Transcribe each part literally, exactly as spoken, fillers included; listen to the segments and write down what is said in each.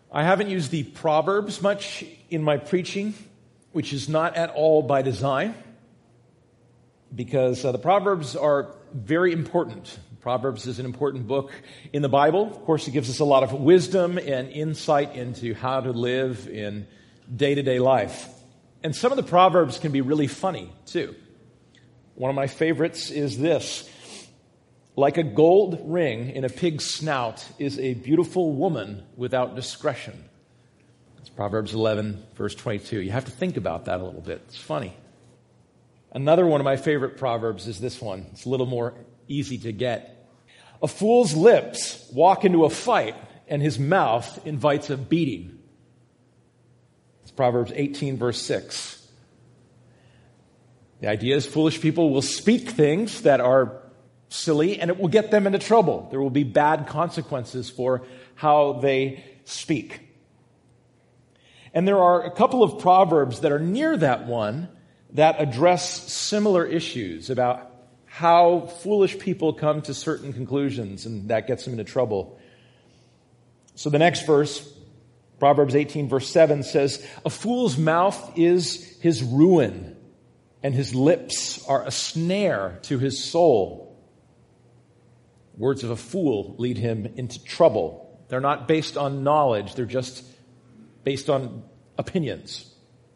I haven't used the Proverbs much in my preaching, which is not at all by design, because uh, the Proverbs are very important. Proverbs is an important book in the Bible. Of course, it gives us a lot of wisdom and insight into how to live in day-to-day life. And some of the Proverbs can be really funny, too. One of my favorites is this: like a gold ring in a pig's snout is a beautiful woman without discretion. It's Proverbs eleven, verse twenty-two. You have to think about that a little bit. It's funny. Another one of my favorite Proverbs is this one. It's a little more easy to get. A fool's lips walk into a fight, and his mouth invites a beating. It's Proverbs eighteen, verse six. The idea is foolish people will speak things that are silly, and it will get them into trouble. There will be bad consequences for how they speak. And there are a couple of Proverbs that are near that one that address similar issues about how foolish people come to certain conclusions, and that gets them into trouble. So the next verse, Proverbs eighteen, verse seven, says, "A fool's mouth is his ruin, and his lips are a snare to his soul." Words of a fool lead him into trouble. They're not based on knowledge. They're just based on opinions.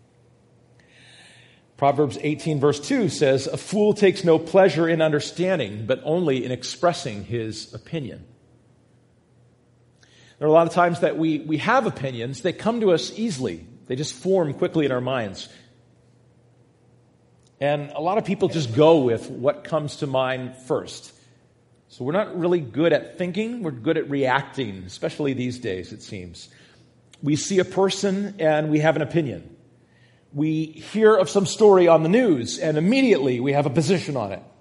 Proverbs eighteen, verse two says, "A fool takes no pleasure in understanding, but only in expressing his opinion." There are a lot of times that we, we have opinions. They come to us easily. They just form quickly in our minds. And a lot of people just go with what comes to mind first. So we're not really good at thinking. We're good at reacting, especially these days, it seems. We see a person and we have an opinion. We hear of some story on the news and immediately we have a position on it.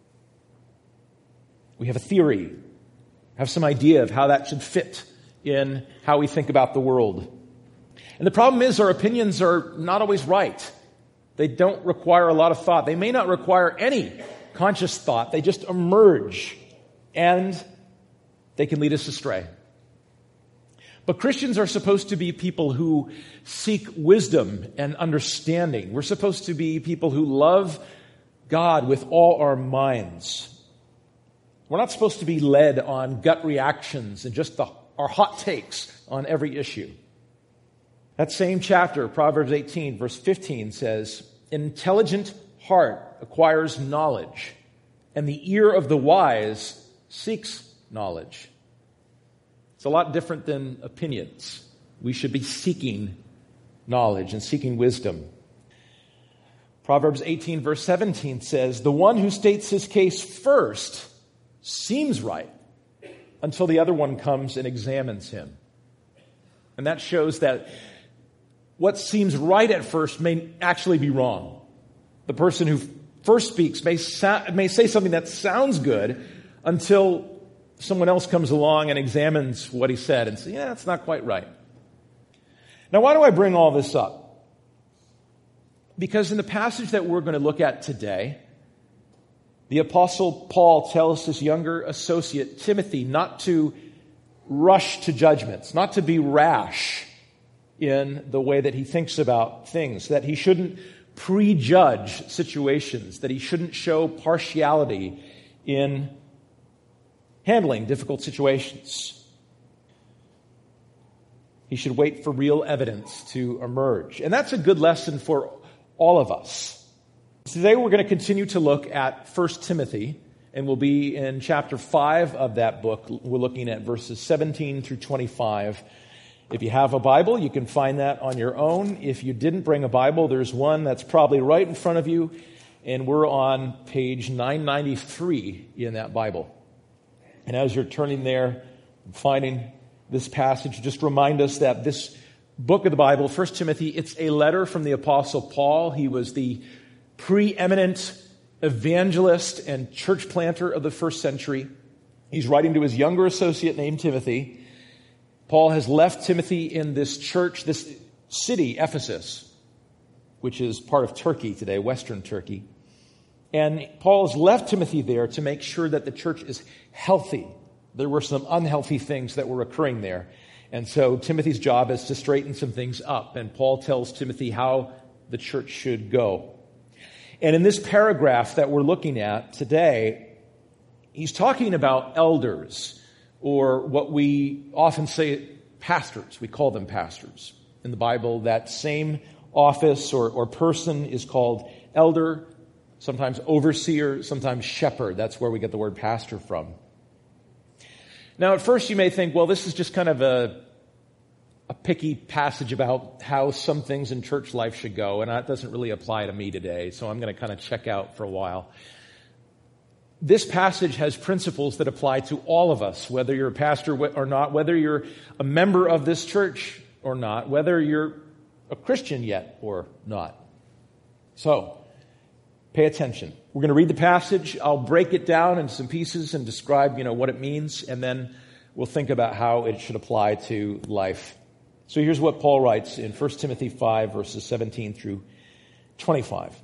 We have a theory, have some idea of how that should fit in how we think about the world. And the problem is our opinions are not always right. They don't require a lot of thought. They may not require any conscious thought. They just emerge and they can lead us astray. But Christians are supposed to be people who seek wisdom and understanding. We're supposed to be people who love God with all our minds. We're not supposed to be led on gut reactions and just the, our hot takes on every issue. That same chapter, Proverbs eighteen, verse fifteen says, "An intelligent heart acquires knowledge, and the ear of the wise seeks knowledge." It's a lot different than opinions. We should be seeking knowledge and seeking wisdom. Proverbs eighteen, verse seventeen says, "The one who states his case first seems right until the other one comes and examines him." And that shows that what seems right at first may actually be wrong. The person who first speaks may, sa- may say something that sounds good until someone else comes along and examines what he said and says, yeah, that's not quite right. Now, why do I bring all this up? Because in the passage that we're going to look at today, the Apostle Paul tells his younger associate, Timothy, not to rush to judgments, not to be rash in the way that he thinks about things, that he shouldn't prejudge situations, that he shouldn't show partiality in handling difficult situations. He should wait for real evidence to emerge. And that's a good lesson for all of us. Today we're going to continue to look at First Timothy, and we'll be in chapter five of that book. We're looking at verses seventeen through twenty-five. If you have a Bible, you can find that on your own. If you didn't bring a Bible, there's one that's probably right in front of you, and we're on page nine ninety-three in that Bible. And as you're turning there and finding this passage, just remind us that this book of the Bible, First Timothy, it's a letter from the Apostle Paul. He was the preeminent evangelist and church planter of the first century. He's writing to his younger associate named Timothy. Paul has left Timothy in this church, this city, Ephesus, which is part of Turkey today, Western Turkey. And Paul has left Timothy there to make sure that the church is healthy. There were some unhealthy things that were occurring there. And so Timothy's job is to straighten some things up. And Paul tells Timothy how the church should go. And in this paragraph that we're looking at today, he's talking about elders, or what we often say pastors. We call them pastors. In the Bible, that same office or, or person is called elder, sometimes overseer, sometimes shepherd. That's where we get the word pastor from. Now, at first you may think, well, this is just kind of a, a picky passage about how some things in church life should go, and that doesn't really apply to me today, so I'm going to kind of check out for a while. This passage has principles that apply to all of us, whether you're a pastor or not, whether you're a member of this church or not, whether you're a Christian yet or not. So, pay attention. We're going to read the passage. I'll break it down into some pieces and describe, you know, what it means, and then we'll think about how it should apply to life. So here's what Paul writes in First Timothy five, verses seventeen through twenty-five.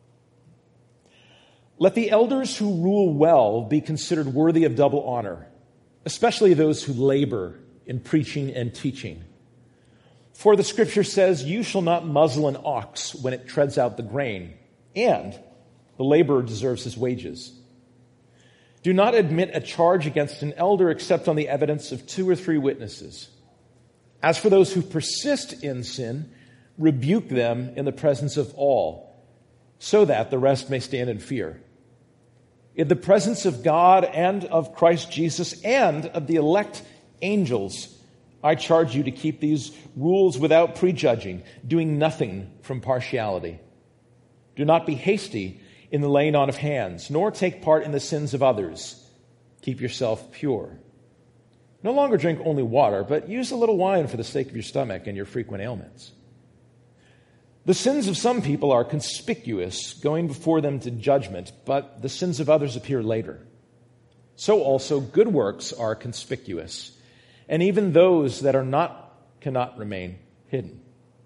Let the elders who rule well be considered worthy of double honor, especially those who labor in preaching and teaching. For the scripture says, you shall not muzzle an ox when it treads out the grain, and the laborer deserves his wages. Do not admit a charge against an elder except on the evidence of two or three witnesses. As for those who persist in sin, rebuke them in the presence of all, so that the rest may stand in fear. In the presence of God and of Christ Jesus and of the elect angels, I charge you to keep these rules without prejudging, doing nothing from partiality. Do not be hasty in the laying on of hands, nor take part in the sins of others. Keep yourself pure. No longer drink only water, but use a little wine for the sake of your stomach and your frequent ailments. The sins of some people are conspicuous, going before them to judgment, but the sins of others appear later. So also good works are conspicuous, and even those that are not cannot remain hidden.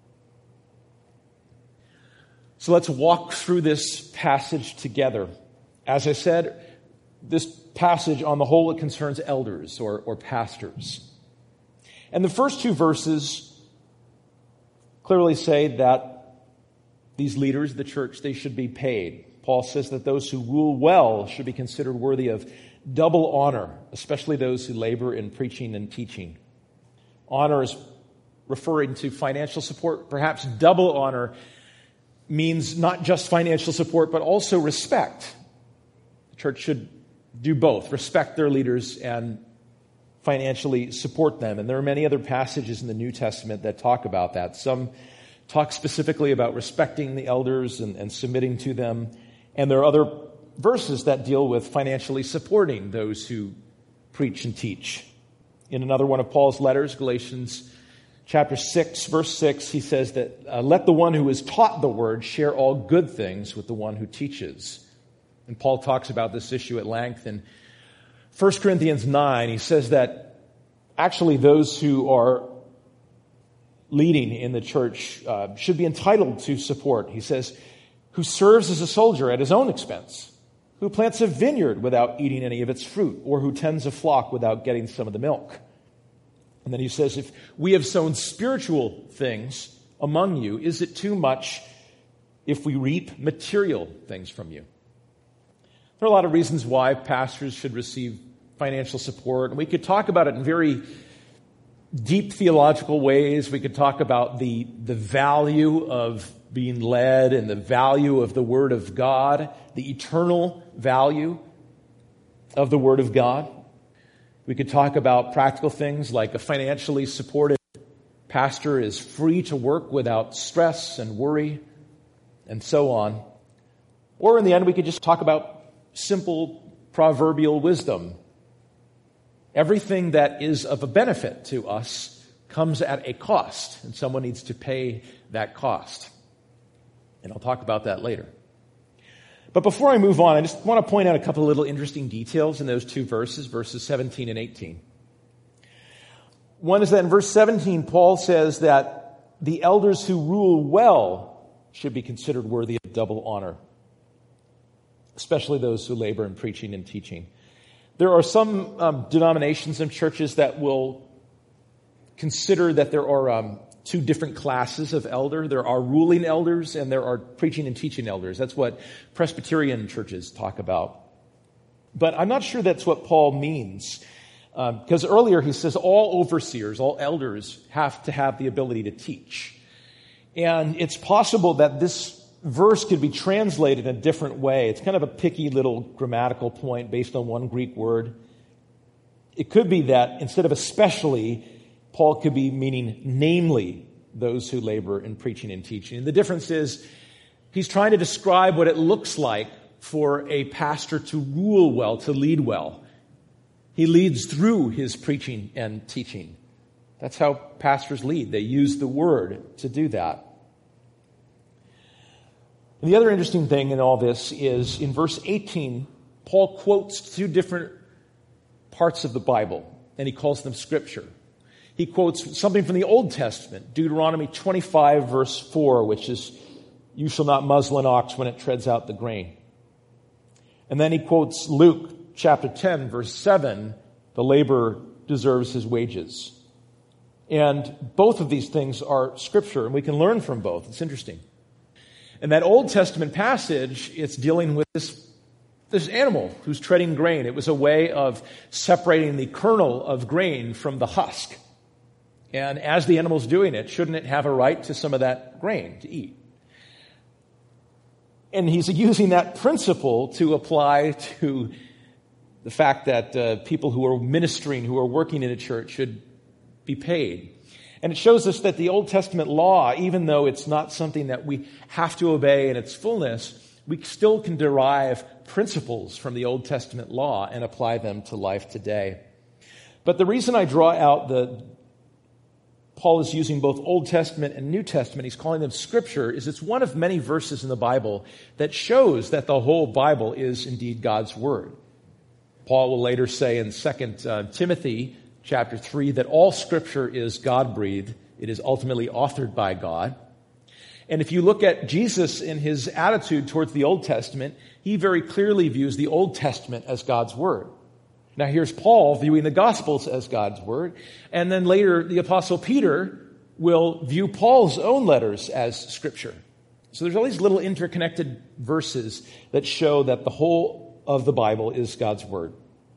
So let's walk through this passage together. As I said, this passage on the whole, it concerns elders or, or pastors. And the first two verses clearly say that these leaders of the church, they should be paid. Paul says that those who rule well should be considered worthy of double honor, especially those who labor in preaching and teaching. Honor is referring to financial support. Perhaps double honor means not just financial support, but also respect. The church should do both, respect their leaders and financially support them. And there are many other passages in the New Testament that talk about that. Some talk specifically about respecting the elders and, and submitting to them. And there are other verses that deal with financially supporting those who preach and teach. In another one of Paul's letters, Galatians chapter six, verse six, he says that, uh, let the one who is taught the word share all good things with the one who teaches. And Paul talks about this issue at length in First Corinthians nine. He says that actually those who are leading in the church uh, should be entitled to support. He says, who serves as a soldier at his own expense, who plants a vineyard without eating any of its fruit, or who tends a flock without getting some of the milk. And then he says, if we have sown spiritual things among you, is it too much if we reap material things from you? There are a lot of reasons why pastors should receive financial support, and we could talk about it in very deep theological ways. We could talk about the, the value of being led and the value of the Word of God, the eternal value of the Word of God. We could talk about practical things like a financially supported pastor is free to work without stress and worry, and so on. Or in the end, we could just talk about simple proverbial wisdom. Everything that is of a benefit to us comes at a cost, and someone needs to pay that cost. And I'll talk about that later. But before I move on, I just want to point out a couple of little interesting details in those two verses, verses seventeen and eighteen. One is that in verse seventeen, Paul says that the elders who rule well should be considered worthy of double honor, especially those who labor in preaching and teaching. There are some um, denominations and churches that will consider that there are um, two different classes of elder. There are ruling elders and there are preaching and teaching elders. That's what Presbyterian churches talk about. But I'm not sure that's what Paul means. Because um, earlier he says all overseers, all elders have to have the ability to teach. And it's possible that this verse could be translated in a different way. It's kind of a picky little grammatical point based on one Greek word. It could be that instead of especially, Paul could be meaning namely those who labor in preaching and teaching. And the difference is he's trying to describe what it looks like for a pastor to rule well, to lead well. He leads through his preaching and teaching. That's how pastors lead. They use the word to do that. And the other interesting thing in all this is in verse eighteen, Paul quotes two different parts of the Bible, and he calls them scripture. He quotes something from the Old Testament, Deuteronomy twenty-five, verse four, which is, "You shall not muzzle an ox when it treads out the grain." And then he quotes Luke chapter ten, verse seven, "The laborer deserves his wages." And both of these things are scripture, and we can learn from both. It's interesting. And that Old Testament passage, it's dealing with this, this animal who's treading grain. It was a way of separating the kernel of grain from the husk. And as the animal's doing it, shouldn't it have a right to some of that grain to eat? And he's using that principle to apply to the fact that uh, people who are ministering, who are working in a church, should be paid. And it shows us that the Old Testament law, even though it's not something that we have to obey in its fullness, we still can derive principles from the Old Testament law and apply them to life today. But the reason I draw out the Paul is using both Old Testament and New Testament, he's calling them scripture, is it's one of many verses in the Bible that shows that the whole Bible is indeed God's word. Paul will later say in Second uh, Timothy chapter three that all scripture is God-breathed. It is ultimately authored by God. And if you look at Jesus in his attitude towards the Old Testament, he very clearly views the Old Testament as God's word. Now here's Paul viewing the Gospels as God's word. And then later the Apostle Peter will view Paul's own letters as scripture. So there's all these little interconnected verses that show that the whole of the Bible is God's word.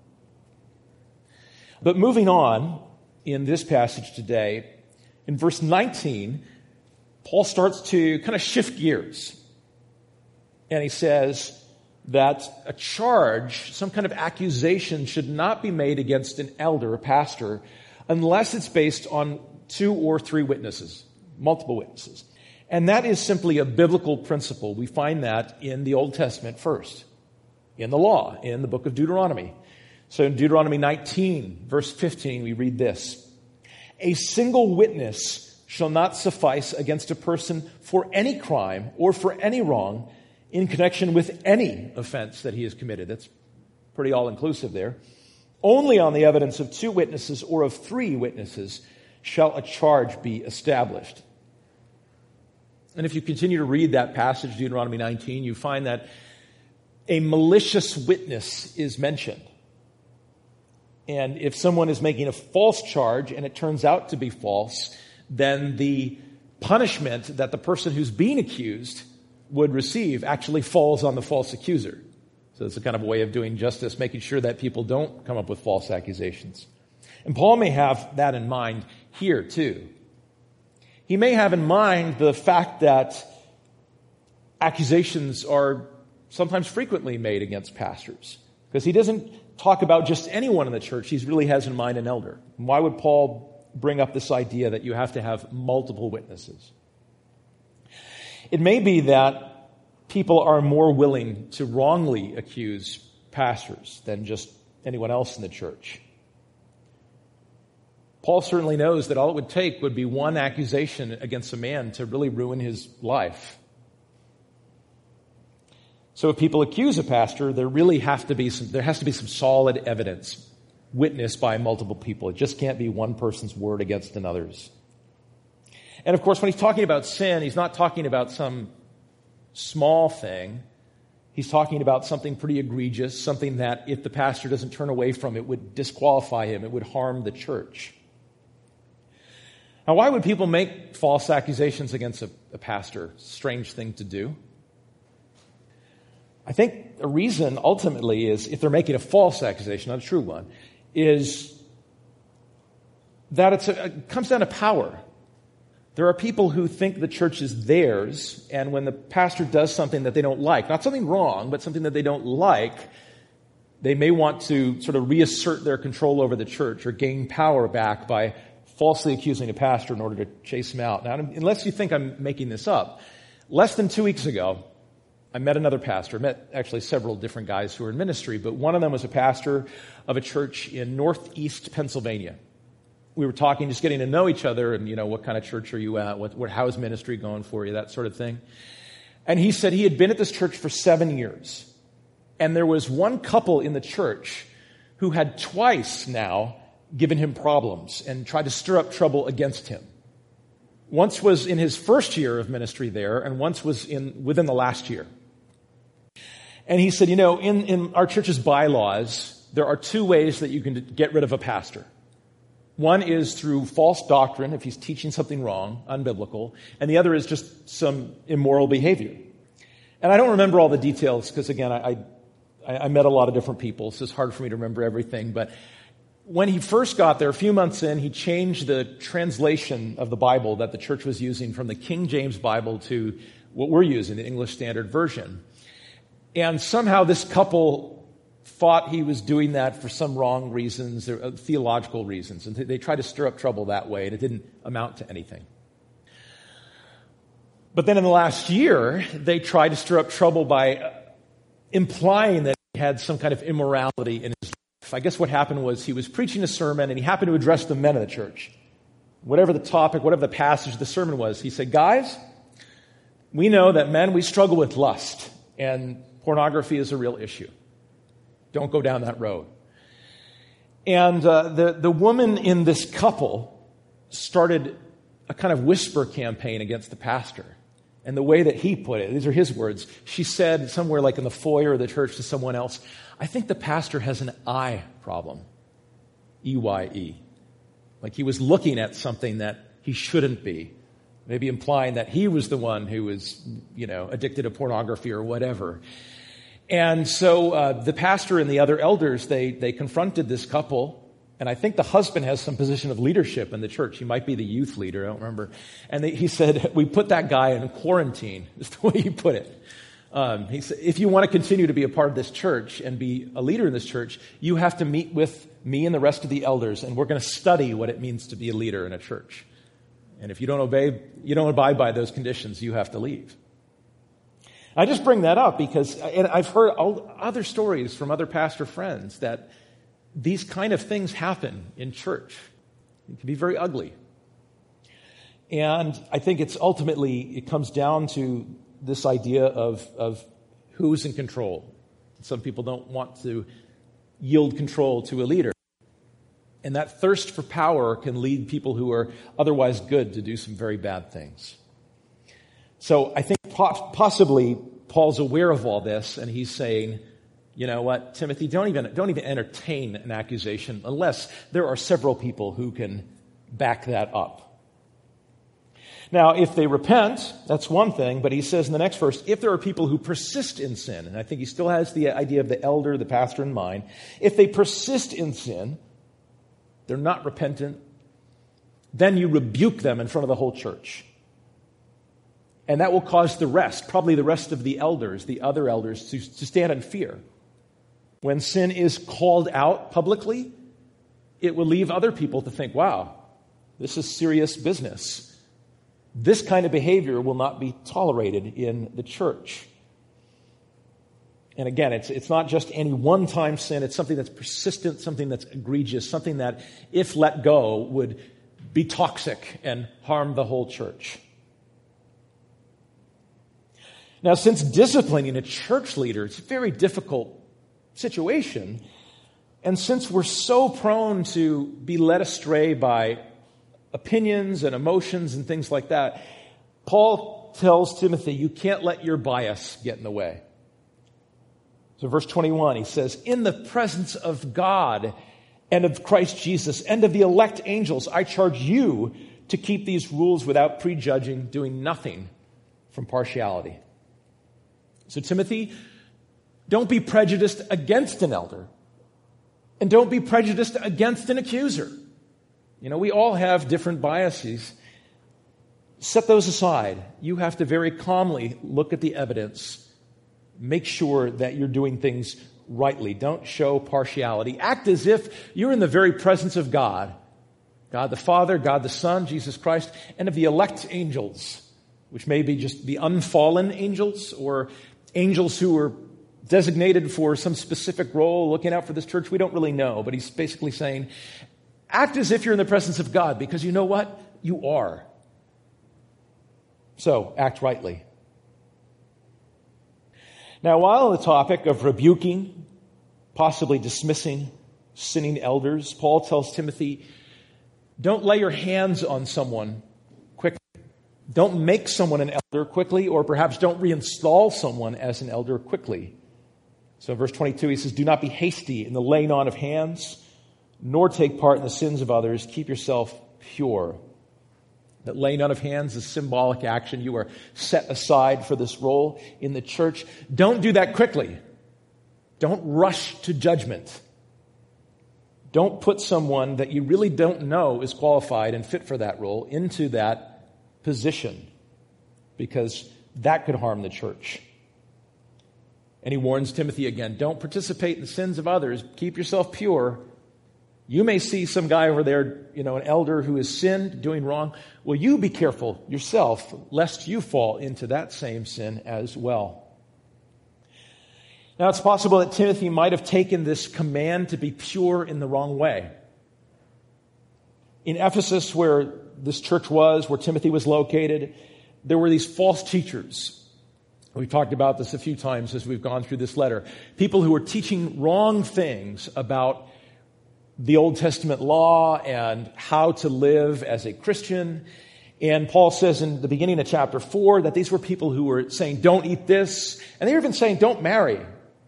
But moving on in this passage today, in verse nineteen, Paul starts to kind of shift gears. And he says that a charge, some kind of accusation, should not be made against an elder, a pastor, unless it's based on two or three witnesses, multiple witnesses. And that is simply a biblical principle. We find that in the Old Testament first, in the law, in the book of Deuteronomy. So in Deuteronomy nineteen, verse fifteen, we read this: "A single witness shall not suffice against a person for any crime or for any wrong in connection with any offense that he has committed." That's pretty all-inclusive there. "Only on the evidence of two witnesses or of three witnesses shall a charge be established." And if you continue to read that passage, Deuteronomy nineteen, you find that a malicious witness is mentioned. And if someone is making a false charge and it turns out to be false, then the punishment that the person who's being accused would receive actually falls on the false accuser. So it's a kind of a way of doing justice, making sure that people don't come up with false accusations. And Paul may have that in mind here too. He may have in mind the fact that accusations are sometimes frequently made against pastors, because he doesn't talk about just anyone in the church. He really has in mind an elder. And why would Paul bring up this idea that you have to have multiple witnesses? It may be that people are more willing to wrongly accuse pastors than just anyone else in the church. Paul certainly knows that all it would take would be one accusation against a man to really ruin his life. So if people accuse a pastor, there really have to be some, there has to be some solid evidence witnessed by multiple people. It just can't be one person's word against another's. And of course, when he's talking about sin, he's not talking about some small thing. He's talking about something pretty egregious, something that if the pastor doesn't turn away from it would disqualify him, it would harm the church. Now, why would people make false accusations against a, a pastor? Strange thing to do. I think the reason ultimately is, if they're making a false accusation, not a true one, is that it's a, it comes down to power. There are people who think the church is theirs, and when the pastor does something that they don't like, not something wrong, but something that they don't like, they may want to sort of reassert their control over the church or gain power back by falsely accusing a pastor in order to chase him out. Now, unless you think I'm making this up, less than two weeks ago, I met another pastor. I met actually several different guys who were in ministry, but one of them was a pastor of a church in northeast Pennsylvania. We were talking, just getting to know each other, and, you know, what kind of church are you at? What, what, how is ministry going for you? That sort of thing. And he said he had been at this church for seven years. And there was one couple in the church who had twice now given him problems and tried to stir up trouble against him. Once was in his first year of ministry there, and once was in within the last year. And he said, you know, in, in our church's bylaws, there are two ways that you can get rid of a pastor. One is through false doctrine, if he's teaching something wrong, unbiblical, and the other is just some immoral behavior. And I don't remember all the details because, again, I, I, I met a lot of different people, so it's hard for me to remember everything. But when he first got there, a few months in, he changed the translation of the Bible that the church was using from the King James Bible to what we're using, the English Standard Version. And somehow this couple thought he was doing that for some wrong reasons, or theological reasons, and they tried to stir up trouble that way, and it didn't amount to anything. But then in the last year, they tried to stir up trouble by implying that he had some kind of immorality in his life. I guess what happened was he was preaching a sermon, and he happened to address the men of the church. Whatever the topic, whatever the passage of the sermon was, he said, guys, we know that men, we struggle with lust, and pornography is a real issue. Don't go down that road. And uh, the, the woman in this couple started a kind of whisper campaign against the pastor. And the way that he put it, these are his words, she said somewhere like in the foyer of the church to someone else, I think the pastor has an eye problem. E Y E. Like he was looking at something that he shouldn't be. Maybe implying that he was the one who was, you know, addicted to pornography or whatever. And so uh, the pastor and the other elders, they they confronted this couple, and I think the husband has some position of leadership in the church. He might be the youth leader, I don't remember. And they, he said, we put that guy in quarantine, is the way he put it. Um, he said, if you want to continue to be a part of this church and be a leader in this church, you have to meet with me and the rest of the elders, and we're going to study what it means to be a leader in a church. And if you don't obey, you don't abide by those conditions, you have to leave. I just bring that up because and I've heard all other stories from other pastor friends that these kind of things happen in church. It can be very ugly. And I think it's ultimately, it comes down to this idea of, of who's in control. Some people don't want to yield control to a leader. And that thirst for power can lead people who are otherwise good to do some very bad things. So I think possibly Paul's aware of all this, and he's saying, you know what, Timothy, don't even don't even entertain an accusation unless there are several people who can back that up. Now, if they repent, that's one thing, but he says in the next verse, if there are people who persist in sin, and I think he still has the idea of the elder, the pastor in mind, if they persist in sin, they're not repentant, then you rebuke them in front of the whole church. And that will cause the rest, probably the rest of the elders, the other elders, to, to stand in fear. When sin is called out publicly, it will leave other people to think, wow, this is serious business. This kind of behavior will not be tolerated in the church. And again, it's it's not just any one-time sin. It's something that's persistent, something that's egregious, something that, if let go, would be toxic and harm the whole church. Now, since disciplining a church leader is a very difficult situation, and since we're so prone to be led astray by opinions and emotions and things like that, Paul tells Timothy, you can't let your bias get in the way. So verse twenty-one, he says, in the presence of God and of Christ Jesus and of the elect angels, I charge you to keep these rules without prejudging, doing nothing from partiality. So Timothy, don't be prejudiced against an elder, and don't be prejudiced against an accuser. You know, we all have different biases. Set those aside. You have to very calmly look at the evidence. Make sure that you're doing things rightly. Don't show partiality. Act as if you're in the very presence of God. God the Father, God the Son, Jesus Christ, and of the elect angels, which may be just the unfallen angels or angels who were designated for some specific role, looking out for this church. We don't really know, but he's basically saying, act as if you're in the presence of God, because you know what? You are. So, act rightly. Now, while on the topic of rebuking, possibly dismissing sinning elders, Paul tells Timothy, don't lay your hands on someone quickly. Don't make someone an elder quickly, or perhaps don't reinstall someone as an elder quickly. So in verse twenty-two, he says, do not be hasty in the laying on of hands, nor take part in the sins of others. Keep yourself pure. That laying on of hands is symbolic action. You are set aside for this role in the church. Don't do that quickly. Don't rush to judgment. Don't put someone that you really don't know is qualified and fit for that role into that position, because that could harm the church. And he warns Timothy again, don't participate in the sins of others. Keep yourself pure. You may see some guy over there, you know, an elder who has sinned, doing wrong. Well, you be careful yourself, lest you fall into that same sin as well. Now, it's possible that Timothy might have taken this command to be pure in the wrong way. In Ephesus, where this church was, where Timothy was located, there were these false teachers. We've talked about this a few times as we've gone through this letter. People who were teaching wrong things about the Old Testament law and how to live as a Christian. And Paul says in the beginning of chapter four that these were people who were saying, don't eat this. And they were even saying, don't marry.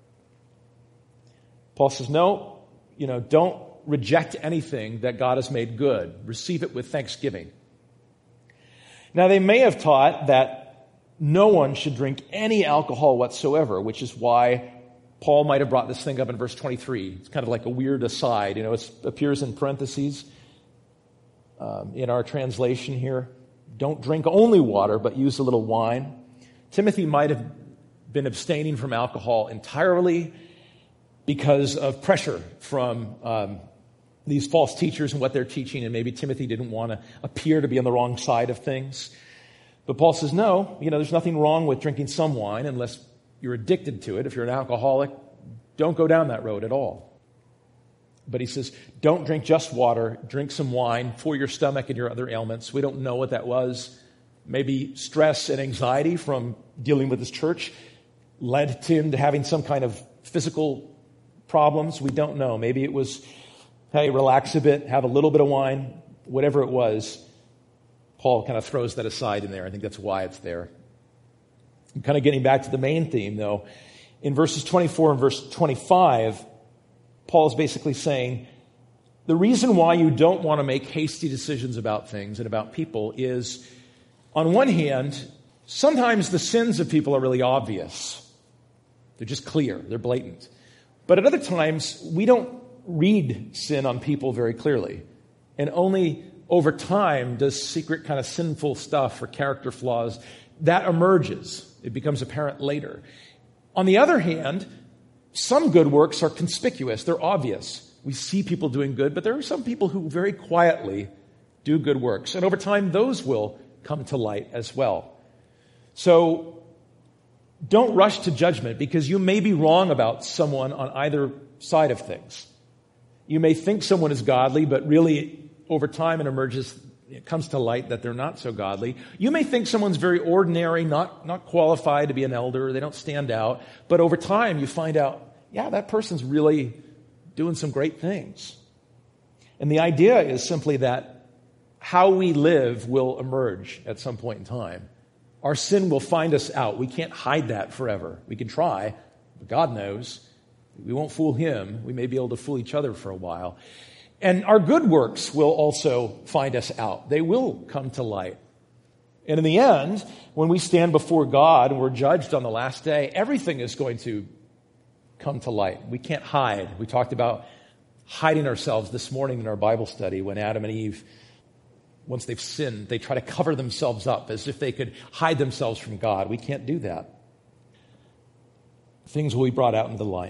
Paul says, no, you know, don't reject anything that God has made good. Receive it with thanksgiving. Now, they may have taught that no one should drink any alcohol whatsoever, which is why Paul might have brought this thing up in verse twenty-three. It's kind of like a weird aside. You know, it appears in parentheses um, in our translation here. Don't drink only water, but use a little wine. Timothy might have been abstaining from alcohol entirely because of pressure from um, these false teachers and what they're teaching, and maybe Timothy didn't want to appear to be on the wrong side of things. But Paul says, no, you know, there's nothing wrong with drinking some wine unless you're addicted to it. If you're an alcoholic, don't go down that road at all. But he says, don't drink just water, drink some wine for your stomach and your other ailments. We don't know what that was. Maybe stress and anxiety from dealing with this church led him to having some kind of physical problems. We don't know. Maybe it was, hey, relax a bit, have a little bit of wine, whatever it was. Paul kind of throws that aside in there. I think that's why it's there. I'm kind of getting back to the main theme, though. In verses twenty-four and verse twenty-five, Paul is basically saying, the reason why you don't want to make hasty decisions about things and about people is, on one hand, sometimes the sins of people are really obvious. They're just clear. They're blatant. But at other times, we don't read sin on people very clearly. And only over time does secret kind of sinful stuff or character flaws, that emerges. It becomes apparent later. On the other hand, some good works are conspicuous. They're obvious. We see people doing good, but there are some people who very quietly do good works. And over time, those will come to light as well. So don't rush to judgment, because you may be wrong about someone on either side of things. You may think someone is godly, but really over time it emerges, it comes to light that they're not so godly. You may think someone's very ordinary, not, not qualified to be an elder, they don't stand out, but over time you find out, yeah, that person's really doing some great things. And the idea is simply that how we live will emerge at some point in time. Our sin will find us out. We can't hide that forever. We can try, but God knows. We won't fool him. We may be able to fool each other for a while. And our good works will also find us out. They will come to light. And in the end, when we stand before God and we're judged on the last day, everything is going to come to light. We can't hide. We talked about hiding ourselves this morning in our Bible study when Adam and Eve, once they've sinned, they try to cover themselves up as if they could hide themselves from God. We can't do that. Things will be brought out into the light.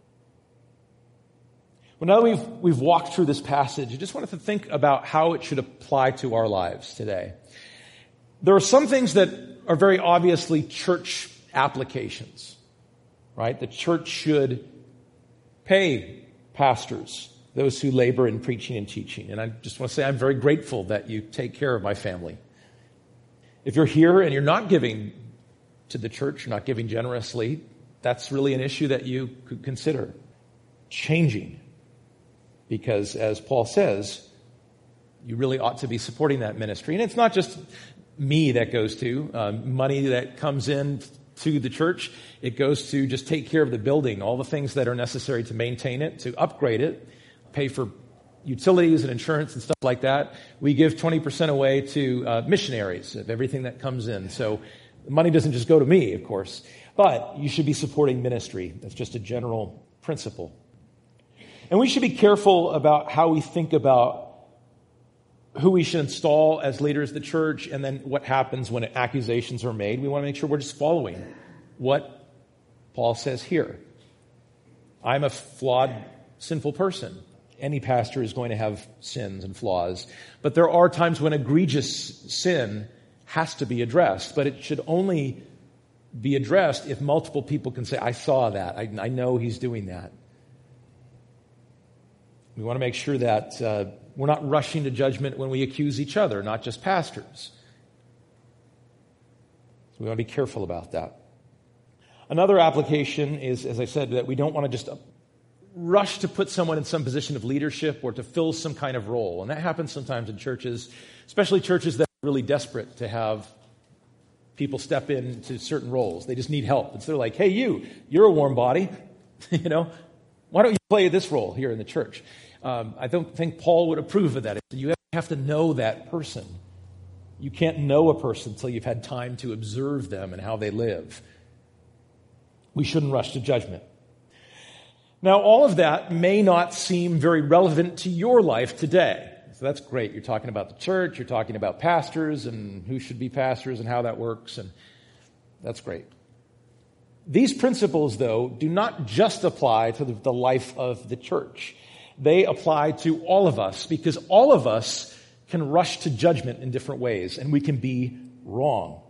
Well, now that we've, we've walked through this passage, I just wanted to think about how it should apply to our lives today. There are some things that are very obviously church applications, right? The church should pay pastors, those who labor in preaching and teaching. And I just want to say I'm very grateful that you take care of my family. If you're here and you're not giving to the church, you're not giving generously, that's really an issue that you could consider changing. Because as Paul says, you really ought to be supporting that ministry. And it's not just me that goes to, um, money that comes in to the church. It goes to just take care of the building, all the things that are necessary to maintain it, to upgrade it, pay for utilities and insurance and stuff like that. We give twenty percent away to uh, missionaries of everything that comes in. So the money doesn't just go to me, of course, but you should be supporting ministry. That's just a general principle. And we should be careful about how we think about who we should install as leaders of the church, and then what happens when accusations are made. We want to make sure we're just following what Paul says here. I'm a flawed, sinful person. Any pastor is going to have sins and flaws. But there are times when egregious sin has to be addressed. But it should only be addressed if multiple people can say, I saw that. I, I know he's doing that. We want to make sure that uh, we're not rushing to judgment when we accuse each other, not just pastors. So we want to be careful about that. Another application is, as I said, that we don't want to just rush to put someone in some position of leadership or to fill some kind of role. And that happens sometimes in churches, especially churches that are really desperate to have people step into certain roles. They just need help. And so they're like, hey, you, you're a warm body. you know, why don't you play this role here in the church? Um, I don't think Paul would approve of that. You have to know that person. You can't know a person until you've had time to observe them and how they live. We shouldn't rush to judgment. Now, all of that may not seem very relevant to your life today. So that's great. You're talking about the church. You're talking about pastors and who should be pastors and how that works. And that's great. These principles, though, do not just apply to the, the life of the church. They apply to all of us because all of us can rush to judgment in different ways, and we can be wrong.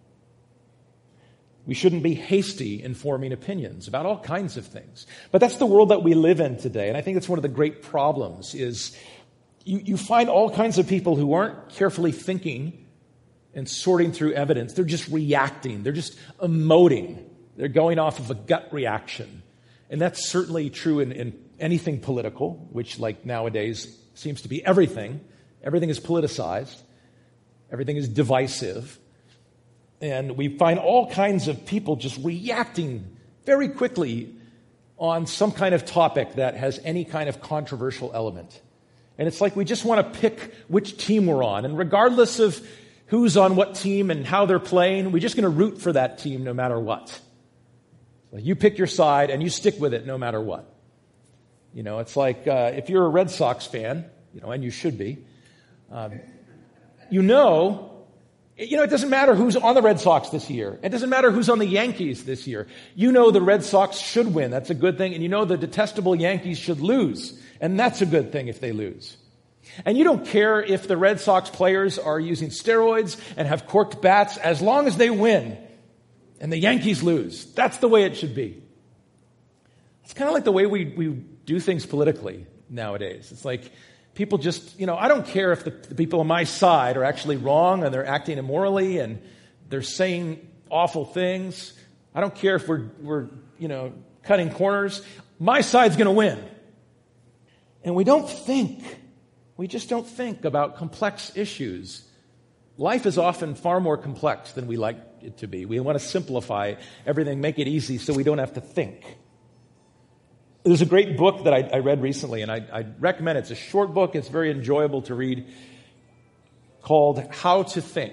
We shouldn't be hasty in forming opinions about all kinds of things. But that's the world that we live in today, and I think that's one of the great problems is you, you find all kinds of people who aren't carefully thinking and sorting through evidence. They're just reacting. They're just emoting. They're going off of a gut reaction. And that's certainly true in, in anything political, which like nowadays seems to be everything. Everything is politicized. Everything is divisive. And we find all kinds of people just reacting very quickly on some kind of topic that has any kind of controversial element. And it's like we just want to pick which team we're on. And regardless of who's on what team and how they're playing, we're just going to root for that team no matter what. So you pick your side and you stick with it no matter what. You know, it's like uh, if you're a Red Sox fan, you know, and you should be, um, you know, you know, it doesn't matter who's on the Red Sox this year. It doesn't matter who's on the Yankees this year. You know the Red Sox should win. That's a good thing. And you know the detestable Yankees should lose. And that's a good thing if they lose. And you don't care if the Red Sox players are using steroids and have corked bats as long as they win. And the Yankees lose. That's the way it should be. It's kind of like the way we, we do things politically nowadays. It's like people just, you know, I don't care if the, the people on my side are actually wrong and they're acting immorally and they're saying awful things. I don't care if we're, we're you know, cutting corners. My side's going to win. And we don't think, we just don't think about complex issues. Life is often far more complex than we like it to be. We want to simplify everything, make it easy so we don't have to think. There's a great book that I, I read recently, and I, I recommend it. It's a short book. It's very enjoyable to read, called How to Think,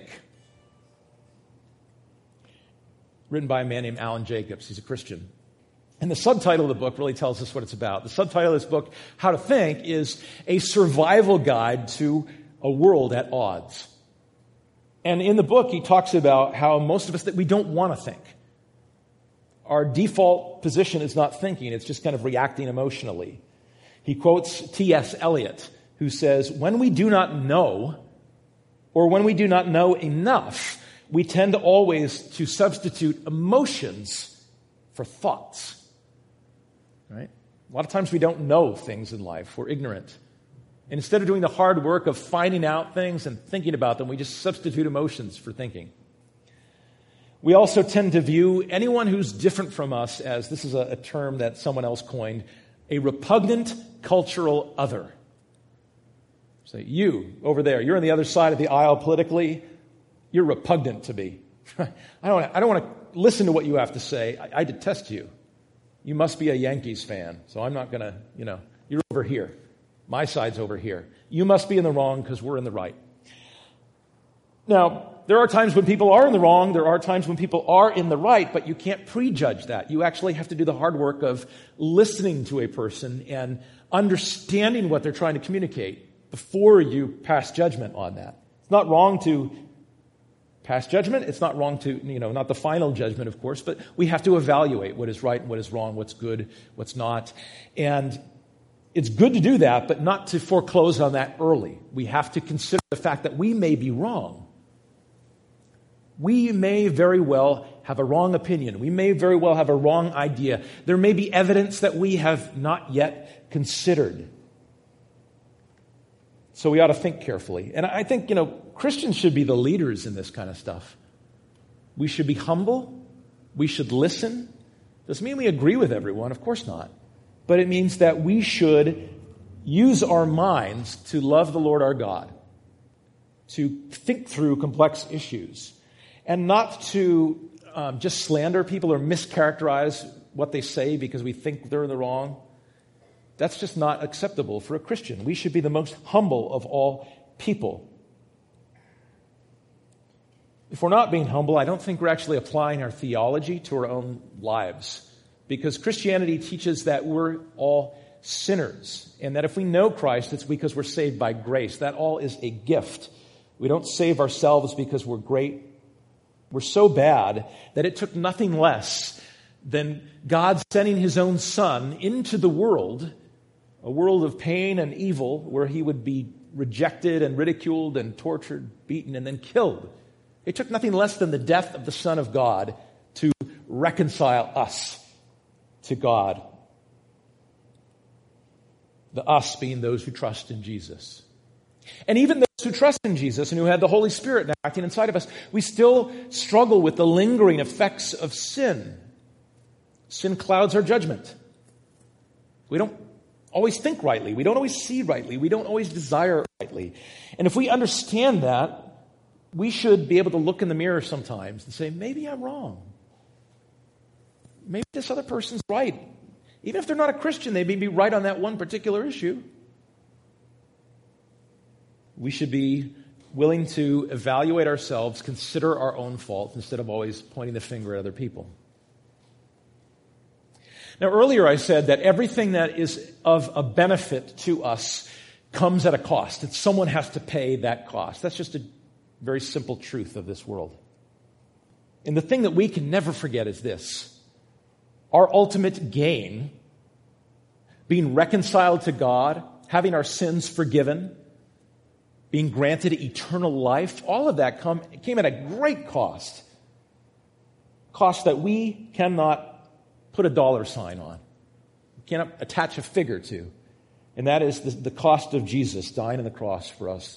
written by a man named Alan Jacobs. He's a Christian. And the subtitle of the book really tells us what it's about. The subtitle of this book, How to Think, is a survival guide to a world at odds. And in the book, he talks about how most of us, that we don't want to think. Our default position is not thinking. It's just kind of reacting emotionally. He quotes T S Eliot, who says, when we do not know, or when we do not know enough, we tend to always to substitute emotions for thoughts. Right? A lot of times we don't know things in life. We're ignorant. And instead of doing the hard work of finding out things and thinking about them, we just substitute emotions for thinking. We also tend to view anyone who's different from us as, this is a, a term that someone else coined, a repugnant cultural other. So you, over there, you're on the other side of the aisle politically, you're repugnant to me. I don't, I don't want to listen to what you have to say. I, I detest you. You must be a Yankees fan, so I'm not going to, you know, you're over here. My side's over here. You must be in the wrong because we're in the right. Now, there are times when people are in the wrong. There are times when people are in the right, but you can't prejudge that. You actually have to do the hard work of listening to a person and understanding what they're trying to communicate before you pass judgment on that. It's not wrong to pass judgment. It's not wrong to, you know, not the final judgment, of course, but we have to evaluate what is right and what is wrong, what's good, what's not. And it's good to do that, but not to foreclose on that early. We have to consider the fact that we may be wrong. We may very well have a wrong opinion. We may very well have a wrong idea. There may be evidence that we have not yet considered. So we ought to think carefully. And I think, you know, Christians should be the leaders in this kind of stuff. We should be humble. We should listen. Doesn't mean we agree with everyone, of course not. But it means that we should use our minds to love the Lord our God, to think through complex issues, and not to um, just slander people or mischaracterize what they say because we think they're in the wrong. That's just not acceptable for a Christian. We should be the most humble of all people. If we're not being humble, I don't think we're actually applying our theology to our own lives. Because Christianity teaches that we're all sinners. And that if we know Christ, it's because we're saved by grace. That all is a gift. We don't save ourselves because we're great. We're so bad that it took nothing less than God sending his own Son into the world, a world of pain and evil, where he would be rejected and ridiculed and tortured, beaten, and then killed. It took nothing less than the death of the Son of God to reconcile us to God. The us being those who trust in Jesus. And even those who trust in Jesus and who have the Holy Spirit now acting inside of us, we still struggle with the lingering effects of sin. Sin clouds our judgment. We don't always think rightly. We don't always see rightly. We don't always desire rightly. And if we understand that, we should be able to look in the mirror sometimes and say, maybe I'm wrong. Maybe this other person's right. Even if they're not a Christian, they may be right on that one particular issue. We should be willing to evaluate ourselves, consider our own faults, instead of always pointing the finger at other people. Now, earlier I said that everything that is of a benefit to us comes at a cost, that someone has to pay that cost. That's just a very simple truth of this world. And the thing that we can never forget is this. Our ultimate gain, being reconciled to God, having our sins forgiven, being granted eternal life, all of that come, came at a great cost. Cost that we cannot put a dollar sign on. We cannot attach a figure to. And that is the, the cost of Jesus dying on the cross for us.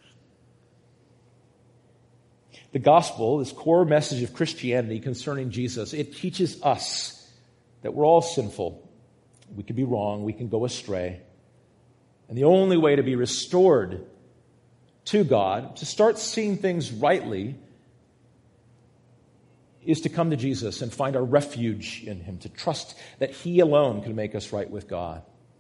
The gospel, this core message of Christianity concerning Jesus, it teaches us that we're all sinful. We can be wrong. We can go astray. And the only way to be restored to God, to start seeing things rightly, is to come to Jesus and find our refuge in him, to trust that he alone can make us right with God.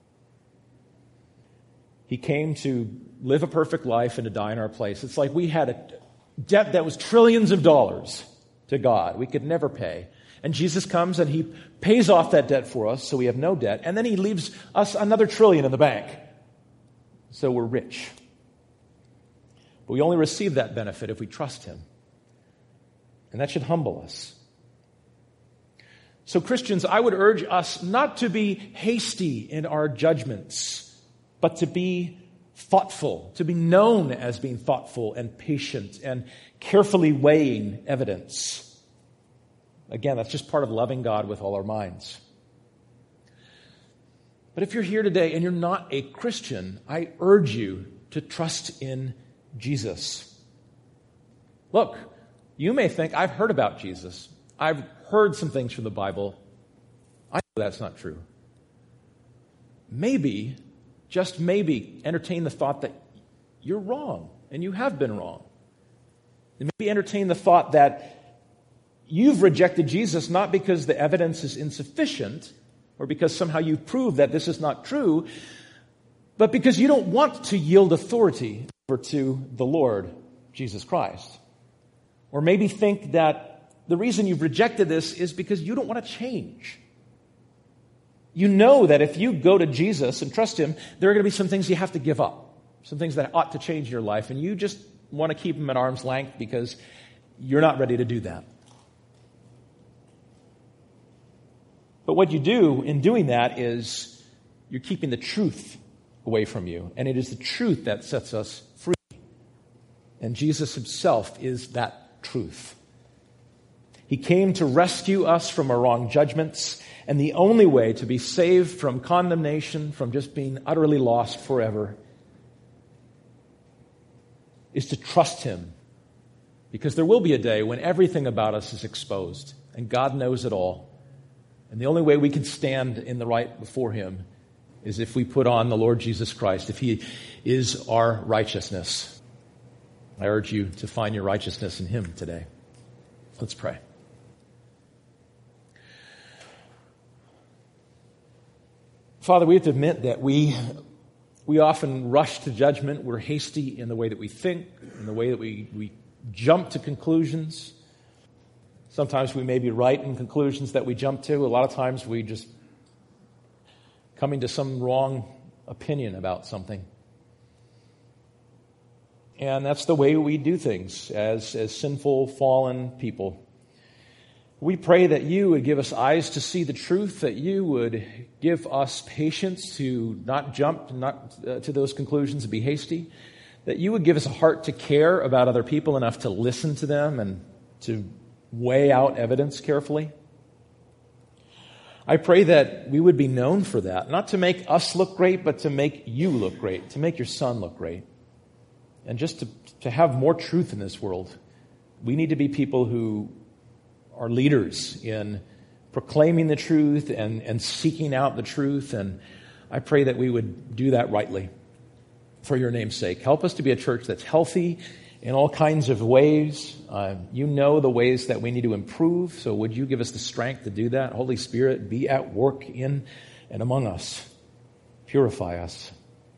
He came to live a perfect life and to die in our place. It's like we had a debt that was trillions of dollars to God. We could never pay. And Jesus comes and he pays off that debt for us, so we have no debt. And then he leaves us another trillion in the bank, so we're rich. But we only receive that benefit if we trust him. And that should humble us. So Christians, I would urge us not to be hasty in our judgments, but to be thoughtful, to be known as being thoughtful and patient and carefully weighing evidence. Again, that's just part of loving God with all our minds. But if you're here today and you're not a Christian, I urge you to trust in Jesus. Look, you may think, I've heard about Jesus. I've heard some things from the Bible. I know that's not true. Maybe, just maybe, entertain the thought that you're wrong, and you have been wrong. And maybe entertain the thought that you've rejected Jesus not because the evidence is insufficient or because somehow you've proved that this is not true, but because you don't want to yield authority over to the Lord Jesus Christ. Or maybe think that the reason you've rejected this is because you don't want to change. You know that if you go to Jesus and trust him, there are going to be some things you have to give up, some things that ought to change in your life, and you just want to keep them at arm's length because you're not ready to do that. But what you do in doing that is you're keeping the truth away from you, and it is the truth that sets us free. And Jesus himself is that truth. He came to rescue us from our wrong judgments, and the only way to be saved from condemnation, from just being utterly lost forever, is to trust him. Because there will be a day when everything about us is exposed, and God knows it all. And the only way we can stand in the right before him is if we put on the Lord Jesus Christ, if he is our righteousness. I urge you to find your righteousness in him today. Let's pray. Father, we have to admit that we we often rush to judgment. We're hasty in the way that we think, in the way that we, we jump to conclusions. Sometimes we may be right in conclusions that we jump to. A lot of times we just coming to some wrong opinion about something. And that's the way we do things as, as sinful, fallen people. We pray that you would give us eyes to see the truth, that you would give us patience to not jump not uh, to those conclusions and be hasty, that you would give us a heart to care about other people enough to listen to them and to weigh out evidence carefully. I pray that we would be known for that, not to make us look great, but to make you look great, to make your son look great. And just to, to have more truth in this world. We need to be people who are leaders in proclaiming the truth and, and seeking out the truth. And I pray that we would do that rightly for your name's sake. Help us to be a church that's healthy in all kinds of ways. Uh, you know the ways that we need to improve. So would you give us the strength to do that? Holy Spirit, be at work in and among us. Purify us.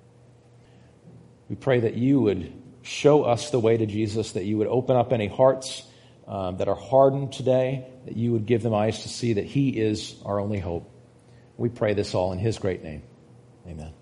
We pray that you would show us the way to Jesus, that you would open up any hearts um, that are hardened today, that you would give them eyes to see that he is our only hope. We pray this all in his great name. Amen.